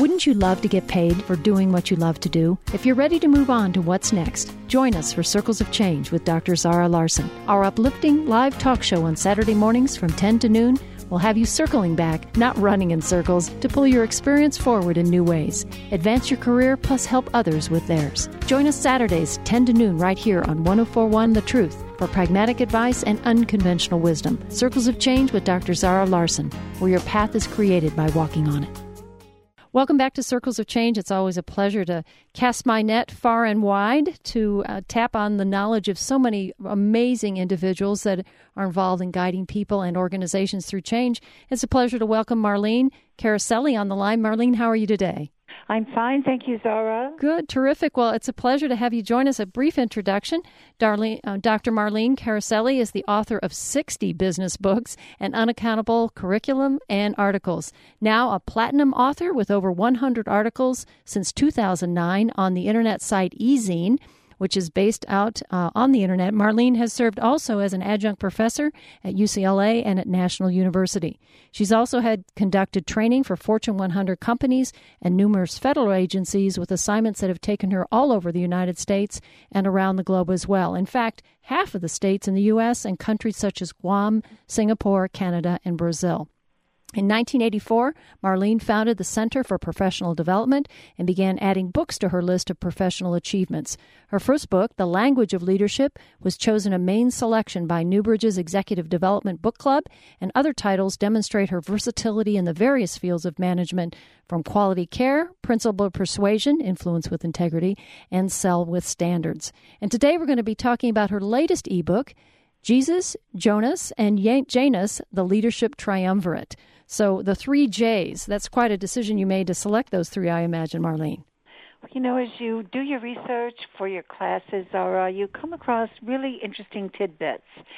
Wouldn't you love to get paid for doing what you love to do? If you're ready to move on to what's next, join us for Circles of Change with Dr. Zara Larsson. Our uplifting live talk show on Saturday mornings from 10 to noon will have you circling back, not running in circles, to pull your experience forward in new ways. Advance your career, plus help others with theirs. Join us Saturdays, 10 to noon, right here on 104.1 The Truth for pragmatic advice and unconventional wisdom. Circles of Change with Dr. Zara Larsson, where your path is created by walking on it. Welcome back to Circles of Change. It's always a pleasure to cast my net far and wide to tap on the knowledge of so many amazing individuals that are involved in guiding people and organizations through change. It's a pleasure to welcome Marlene Caroselli on the line. Marlene, how are you today? I'm fine. Thank you, Zara. Good. Terrific. Well, it's a pleasure to have you join us. A brief introduction. Dr. Marlene Caroselli is the author of 60 business books, an unaccountable curriculum, and articles. Now a platinum author with over 100 articles since 2009 on the internet site eZine, which is based out on the internet. Marlene has served also as an adjunct professor at UCLA and at National University. She's also had conducted training for Fortune 100 companies and numerous federal agencies with assignments that have taken her all over the United States and around the globe as well. In fact, half of the states in the U.S. and countries such as Guam, Singapore, Canada, and Brazil. In 1984, Marlene founded the Center for Professional Development and began adding books to her list of professional achievements. Her first book, The Language of Leadership, was chosen a main selection by Newbridge's Executive Development Book Club, and other titles demonstrate her versatility in the various fields of management, from quality care, principled persuasion, influence with integrity, and sell with standards. And today we're going to be talking about her latest ebook, Jesus, Jonas, and Janus, the Leadership Triumvirate. So the 3 J's, that's quite a decision you made to select those 3, I imagine, Marlene. You know, as you do your research for your classes, Zara, you come across really interesting tidbits.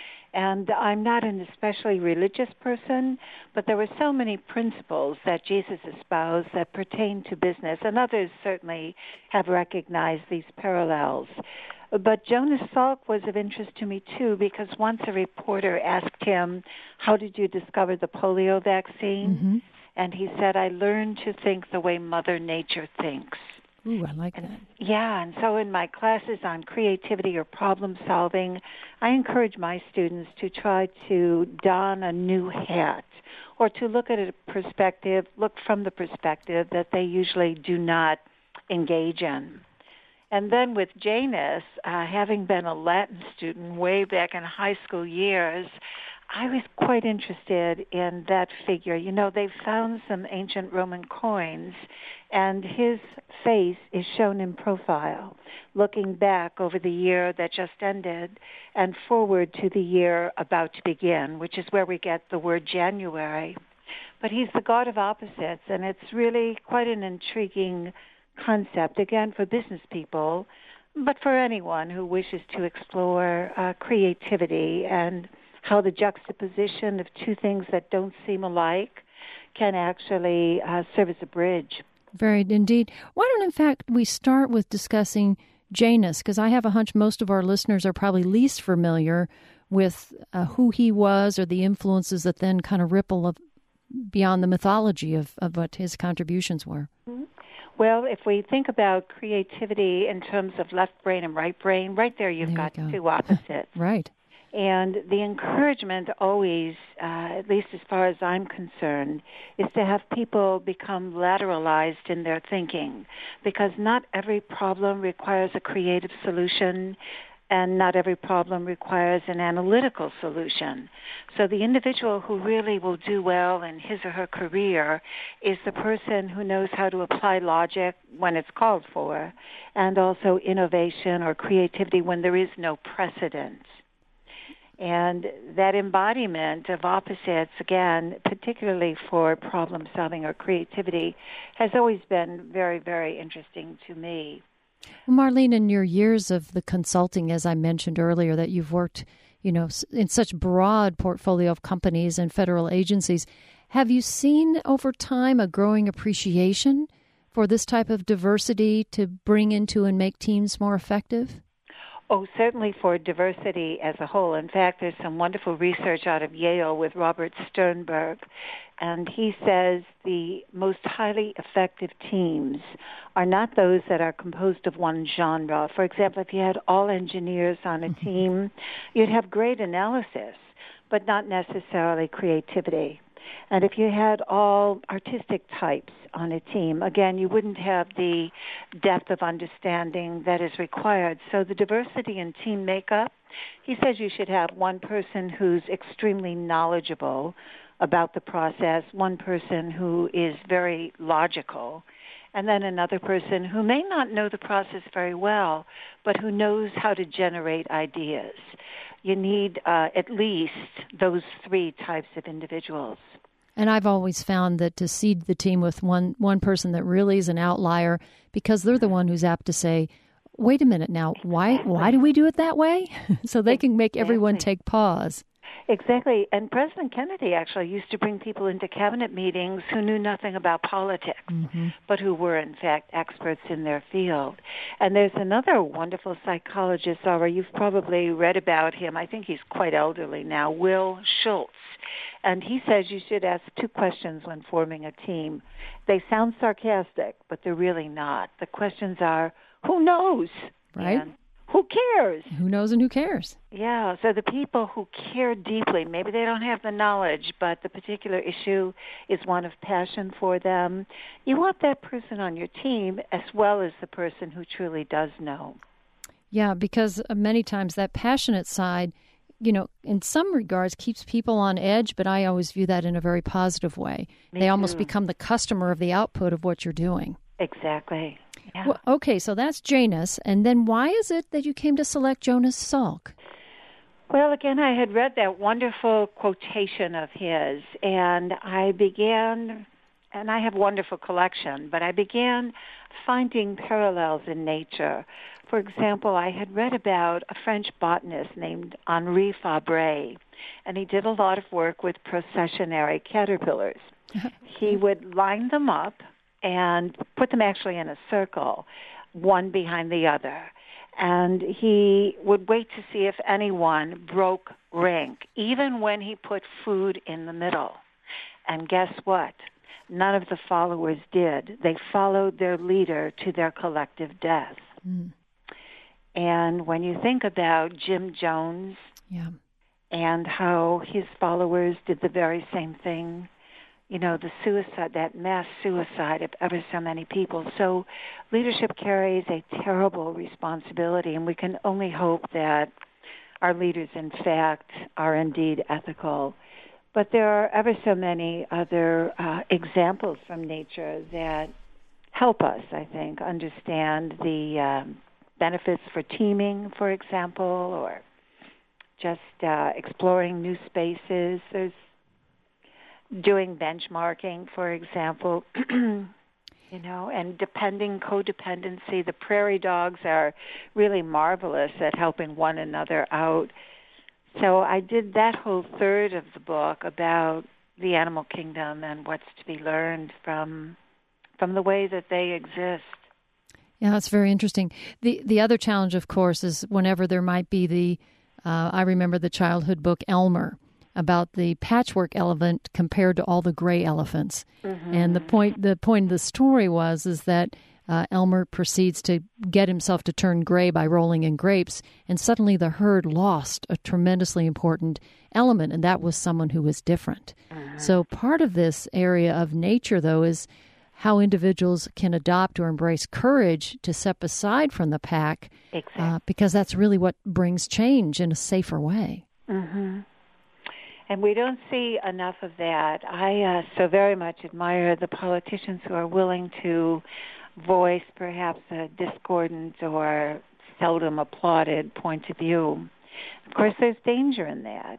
And I'm not an especially religious person, but there were so many principles that Jesus espoused that pertain to business, and others certainly have recognized these parallels. But Jonas Salk was of interest to me, too, because once a reporter asked him, how did you discover the polio vaccine? Mm-hmm. And he said, I learned to think the way Mother Nature thinks. Ooh, I like that. Yeah, and so in my classes on creativity or problem solving, I encourage my students to try to don a new hat or to look at a perspective, look from the perspective that they usually do not engage in. And then with Janus, having been a Latin student way back in high school years, I was quite interested in that figure. You know, they found some ancient Roman coins, and his face is shown in profile, looking back over the year that just ended and forward to the year about to begin, which is where we get the word January. But he's the god of opposites, and it's really quite an intriguing concept, again, for business people, but for anyone who wishes to explore creativity and how the juxtaposition of two things that don't seem alike can actually serve as a bridge. Very indeed. Why don't, in fact, we start with discussing Janus, because I have a hunch most of our listeners are probably least familiar with who he was or the influences that then kind of ripple beyond the mythology of what his contributions were. Mm-hmm. Well, if we think about creativity in terms of left brain and right brain, right there you've got two opposites. Right. And the encouragement always, at least as far as I'm concerned, is to have people become lateralized in their thinking, because not every problem requires a creative solution, and not every problem requires an analytical solution. So the individual who really will do well in his or her career is the person who knows how to apply logic when it's called for, and also innovation or creativity when there is no precedent. And that embodiment of opposites, again, particularly for problem solving or creativity, has always been very, very interesting to me. Well, Marlene, in your years of the consulting, as I mentioned earlier, that you've worked, in such broad portfolio of companies and federal agencies, have you seen over time a growing appreciation for this type of diversity to bring into and make teams more effective? Oh, certainly for diversity as a whole. In fact, there's some wonderful research out of Yale with Robert Sternberg, and he says the most highly effective teams are not those that are composed of one genre. For example, if you had all engineers on a team, you'd have great analysis, but not necessarily creativity. And if you had all artistic types on a team, again, you wouldn't have the depth of understanding that is required. So the diversity in team makeup, he says you should have one person who's extremely knowledgeable about the process, one person who is very logical, and then another person who may not know the process very well, but who knows how to generate ideas. You need at least those three types of individuals. And I've always found that to seed the team with one person that really is an outlier, because they're the one who's apt to say, wait a minute now, why do we do it that way? So they can make everyone take pause. Exactly. And President Kennedy actually used to bring people into cabinet meetings who knew nothing about politics, but who were, in fact, experts in their field. And there's another wonderful psychologist, Laura, you've probably read about him. I think he's quite elderly now, Will Schultz. And he says you should ask two questions when forming a team. They sound sarcastic, but they're really not. The questions are, who knows? Right. And who cares? Who knows and who cares? Yeah, so the people who care deeply, maybe they don't have the knowledge, but the particular issue is one of passion for them. You want that person on your team as well as the person who truly does know. Yeah, because many times that passionate side, in some regards keeps people on edge, but I always view that in a very positive way. They almost become the customer of the output of what you're doing. Exactly. Yeah. Well, okay, so that's Janus. And then why is it that you came to select Jonas Salk? Well, again, I had read that wonderful quotation of his, and I began, and I have a wonderful collection, but I began finding parallels in nature. For example, I had read about a French botanist named Henri Fabre, and he did a lot of work with processionary caterpillars. He would line them up and put them actually in a circle, one behind the other. And he would wait to see if anyone broke rank, even when he put food in the middle. And guess what? None of the followers did. They followed their leader to their collective death. And when you think about Jim Jones and how his followers did the very same thing, the suicide, that mass suicide of ever so many people. So leadership carries a terrible responsibility, and we can only hope that our leaders, in fact, are indeed ethical. But there are ever so many other examples from nature that help us, I think, understand the benefits for teaming, for example, or just exploring new spaces. There's doing benchmarking, for example, and codependency. The prairie dogs are really marvelous at helping one another out. So I did that whole third of the book about the animal kingdom and what's to be learned from the way that they exist. Yeah, that's very interesting. The other challenge, of course, is whenever there might be I remember the childhood book Elmer, about the patchwork elephant compared to all the gray elephants. And the point of the story is that Elmer proceeds to get himself to turn gray by rolling in grapes, and suddenly the herd lost a tremendously important element, and that was someone who was different. So part of this area of nature, though, is how individuals can adopt or embrace courage to step aside from the pack, because that's really what brings change in a safer way. And we don't see enough of that. I so very much admire the politicians who are willing to voice perhaps a discordant or seldom applauded point of view. Of course, there's danger in that.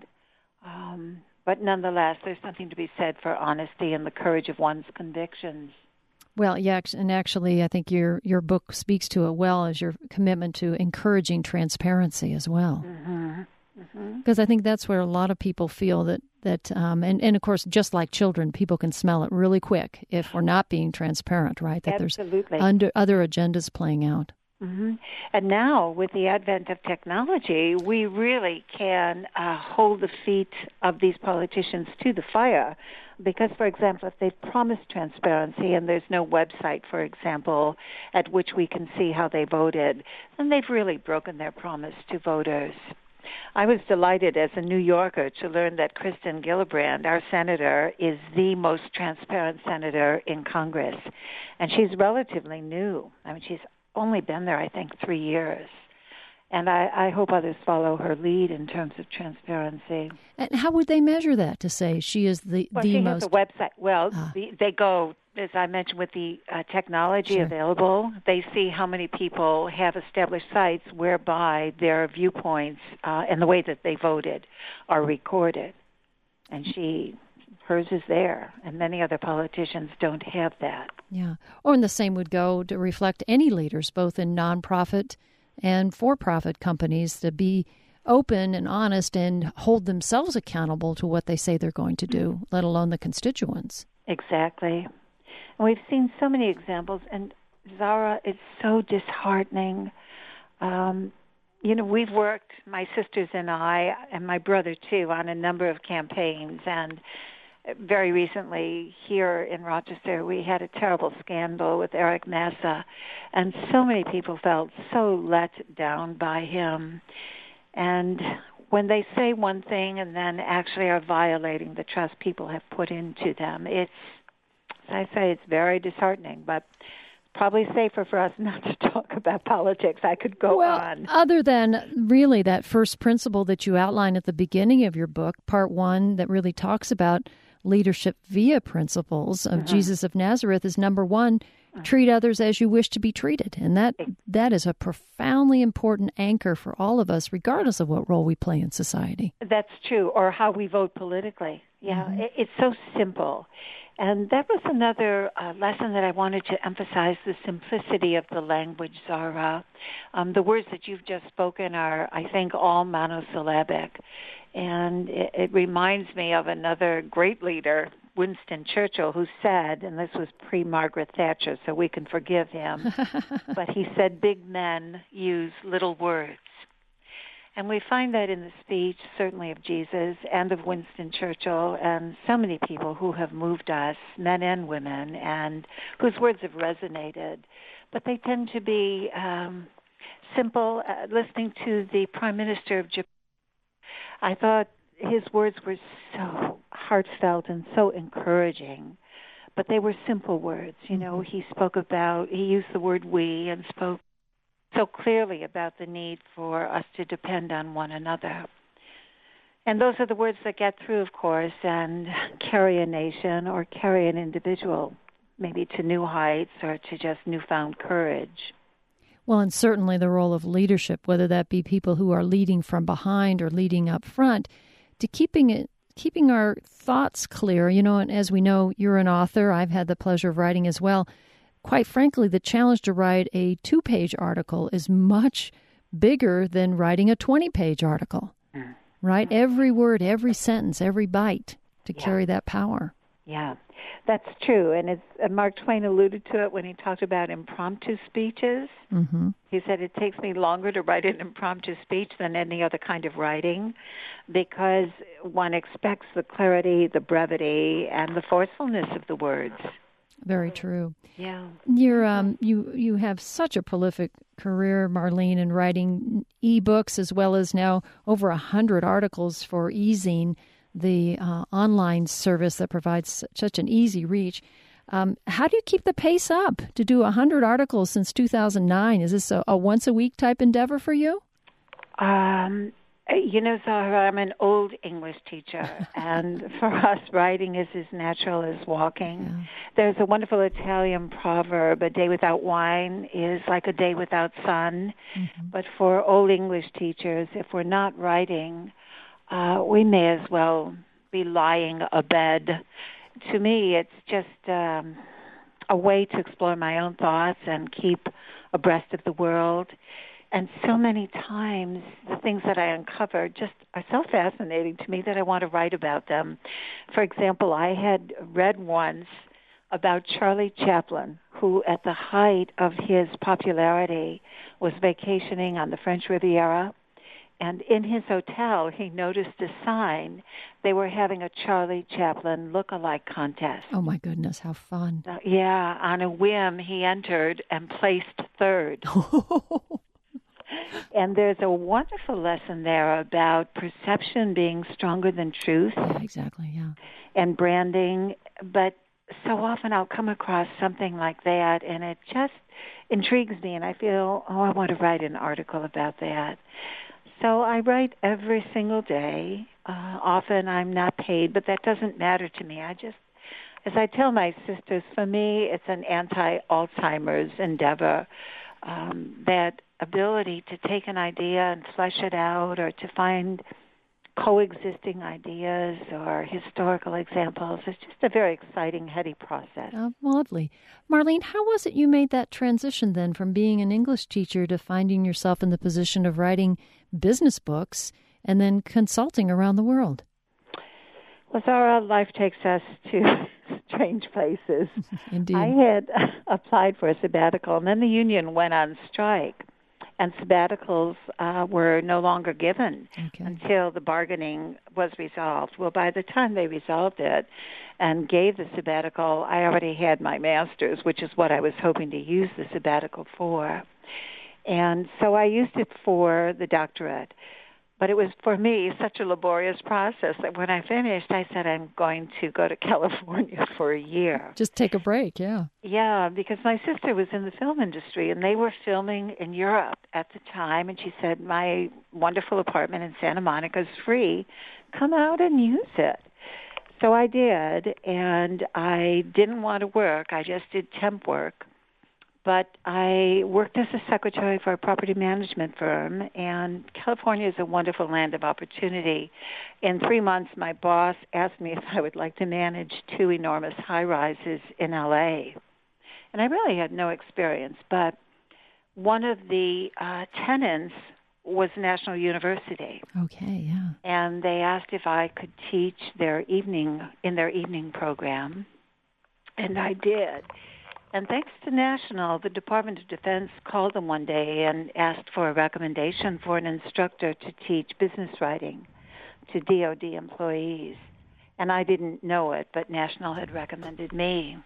But nonetheless, there's something to be said for honesty and the courage of one's convictions. Well, yeah, and actually, I think your book speaks to it well as your commitment to encouraging transparency as well. Because I think that's where a lot of people feel that and of course, just like children, people can smell it really quick if we're not being transparent, right? That Absolutely. There's other agendas playing out. hmm And now, with the advent of technology, we really can hold the feet of these politicians to the fire. Because, for example, if they've promised transparency and there's no website, for example, at which we can see how they voted, then they've really broken their promise to voters. I was delighted as a New Yorker to learn that Kristen Gillibrand, our senator, is the most transparent senator in Congress. And she's relatively new. I mean, she's only been there, I think, 3 years. And I hope others follow her lead in terms of transparency. And how would they measure that to say she is the she most? Has a website. Well, they go, as I mentioned, with the technology available. They see how many people have established sites whereby their viewpoints and the way that they voted are recorded. And hers is there, and many other politicians don't have that. Yeah. Or and the same would go to reflect any leaders, both in nonprofit and for-profit companies, to be open and honest and hold themselves accountable to what they say they're going to do, let alone the constituents. Exactly. And we've seen so many examples, and Zara, it's so disheartening. We've worked, my sisters and I, and my brother too, on a number of campaigns, and very recently here in Rochester, we had a terrible scandal with Eric Massa, and so many people felt so let down by him. And when they say one thing and then actually are violating the trust people have put into them, as I say, it's very disheartening, but probably safer for us not to talk about politics. I could go on. Other than really that first principle that you outline at the beginning of your book, part 1, that really talks about leadership via principles of Jesus of Nazareth, is number 1, treat others as you wish to be treated. And that is a profoundly important anchor for all of us, regardless of what role we play in society. That's true, or how we vote politically. Yeah, it's so simple. And that was another lesson that I wanted to emphasize, the simplicity of the language, Zara. The words that you've just spoken are, I think, all monosyllabic. And it reminds me of another great leader, Winston Churchill, who said, and this was pre-Margaret Thatcher, so we can forgive him, but he said, big men use little words. And we find that in the speech, certainly of Jesus and of Winston Churchill and so many people who have moved us, men and women, and whose words have resonated. But they tend to be simple. Listening to the Prime Minister of Japan, I thought his words were so heartfelt and so encouraging, but they were simple words. You know, he used the word we and spoke so clearly about the need for us to depend on one another. And those are the words that get through, of course, and carry a nation or carry an individual maybe to new heights or to just newfound courage. Well, and certainly the role of leadership, whether that be people who are leading from behind or leading up front, to keeping our thoughts clear. You know, and as we know, you're an author. I've had the pleasure of writing as well. Quite frankly, the challenge to write a 2-page article is much bigger than writing a 20-page article, right? Every word, every sentence, every bite to carry that power. Yeah, that's true. And Mark Twain alluded to it when he talked about impromptu speeches. Mm-hmm. He said, it takes me longer to write an impromptu speech than any other kind of writing because one expects the clarity, the brevity, and the forcefulness of the words. Very true. Yeah. You have such a prolific career, Marlene, in writing ebooks as well as now over 100 articles for eZine, the online service that provides such an easy reach. How do you keep the pace up to do 100 articles since 2009? Is this a once-a-week type endeavor for you? You know, Zahra, I'm an old English teacher, and for us, writing is as natural as walking. Yeah. There's a wonderful Italian proverb, a day without wine is like a day without sun. Mm-hmm. But for old English teachers, if we're not writing, we may as well be lying abed. To me, it's just a way to explore my own thoughts and keep abreast of the world. And so many times, the things that I uncover just are so fascinating to me that I want to write about them. For example, I had read once about Charlie Chaplin, who at the height of his popularity was vacationing on the French Riviera. And in his hotel, he noticed a sign. They were having a Charlie Chaplin look-alike contest. Oh, my goodness, how fun. Yeah, on a whim, he entered and placed third. And there's a wonderful lesson there about perception being stronger than truth. Yeah, exactly, yeah. And branding. But so often I'll come across something like that, and it just intrigues me, and I feel, I want to write an article about that. So I write every single day. Often I'm not paid, but that doesn't matter to me. As I tell my sisters, for me, it's an anti-Alzheimer's endeavor. That ability to take an idea and flesh it out, or to find coexisting ideas or historical examples. It's just a very exciting, heady process. Oh, lovely. Marlene, how was it you made that transition then from being an English teacher to finding yourself in the position of writing business books and then consulting around the world? Well, Zara, life takes us to strange places. Indeed. I had applied for a sabbatical, and then the union went on strike. And sabbaticals were no longer given until the bargaining was resolved. Well, by the time they resolved it and gave the sabbatical, I already had my master's, which is what I was hoping to use the sabbatical for. And so I used it for the doctorate. But it was, for me, such a laborious process that when I finished, I said, I'm going to go to California for a year. Just take a break, yeah. Yeah, because my sister was in the film industry, and they were filming in Europe at the time. And she said, my wonderful apartment in Santa Monica is free. Come out and use it. So I did, and I didn't want to work. I just did temp work. But I worked as a secretary for a property management firm, and California is a wonderful land of opportunity. In 3 months, my boss asked me if I would like to manage 2 enormous high-rises in L.A. And I really had no experience, but one of the tenants was National University. Okay, yeah. And they asked if I could teach in their evening program, and I did. And thanks to National, the Department of Defense called them one day and asked for a recommendation for an instructor to teach business writing to DoD employees. And I didn't know it, but National had recommended me.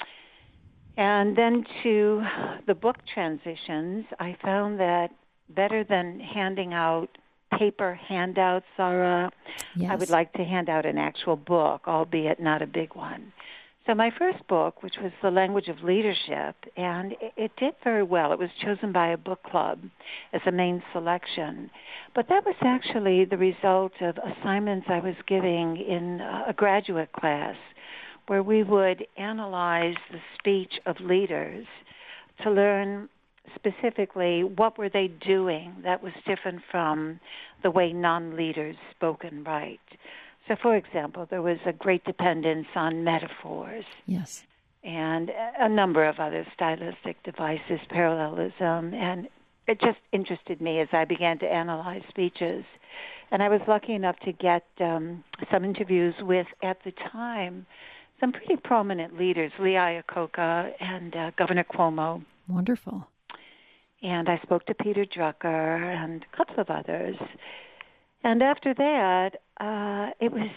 And then to the book transitions, I found that better than handing out paper handouts, Sarah, yes. I would like to hand out an actual book, albeit not a big one. So my first book, which was The Language of Leadership, and it did very well. It was chosen by a book club as a main selection. But that was actually the result of assignments I was giving in a graduate class where we would analyze the speech of leaders to learn specifically what were they doing that was different from the way non-leaders spoke and write. So, for example, there was a great dependence on metaphors. Yes. And a number of other stylistic devices, parallelism, and it just interested me as I began to analyze speeches. And I was lucky enough to get some interviews with, at the time, some pretty prominent leaders, Lee Iacocca and Governor Cuomo. Wonderful. And I spoke to Peter Drucker and a couple of others. And after that, I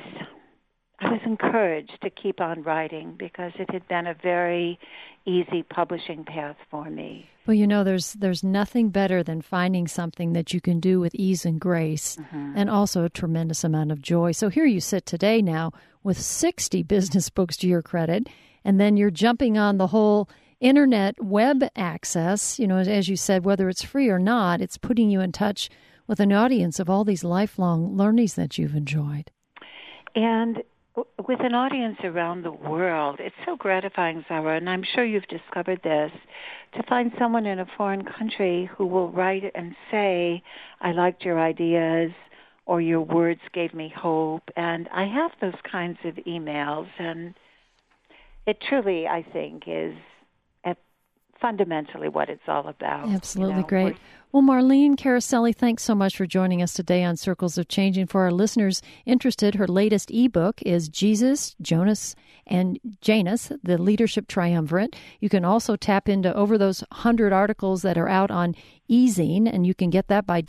was encouraged to keep on writing because it had been a very easy publishing path for me. Well, you know, there's nothing better than finding something that you can do with ease and grace, and also a tremendous amount of joy. So here you sit today now with 60 business books to your credit, and then you're jumping on the whole internet web access. You know, as you said, whether it's free or not, it's putting you in touch with an audience of all these lifelong learnings that you've enjoyed. And with an audience around the world, it's so gratifying, Zara, and I'm sure you've discovered this, to find someone in a foreign country who will write and say, I liked your ideas, or your words gave me hope. And I have those kinds of emails, and it truly, I think, is fundamentally what it's all about. Absolutely great. Well, Marlene Caroselli, thanks so much for joining us today on Circles of Changing. For our listeners interested, her latest ebook is Jesus, Jonas, and Janus, the Leadership Triumvirate. You can also tap into over those 100 articles that are out on eZine, and you can get that by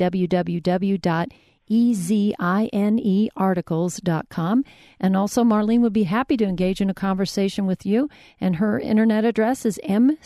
www.ezinearticles.com. And also, Marlene would be happy to engage in a conversation with you, and her internet address is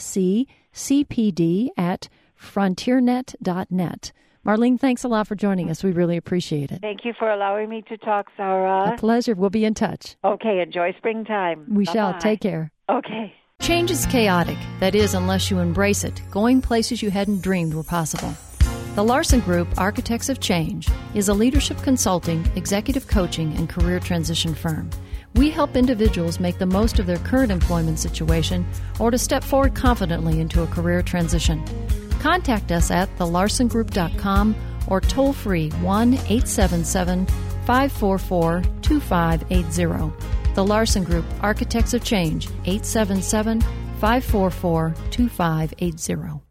mccpd@frontiernet.net. Marlene, thanks a lot for joining us. We really appreciate it. Thank you for allowing me to talk, Sarah. A pleasure. We'll be in touch. Okay, enjoy springtime. We Bye-bye. shall. Take care. Okay. Change is chaotic. That is, unless you embrace it, going places you hadn't dreamed were possible. The Larson Group, Architects of Change, is a leadership consulting, executive coaching, and career transition firm. We help individuals make the most of their current employment situation or to step forward confidently into a career transition. Contact us at thelarsongroup.com or toll free 1-877-544-2580. The Larson Group, Architects of Change, 877-544-2580.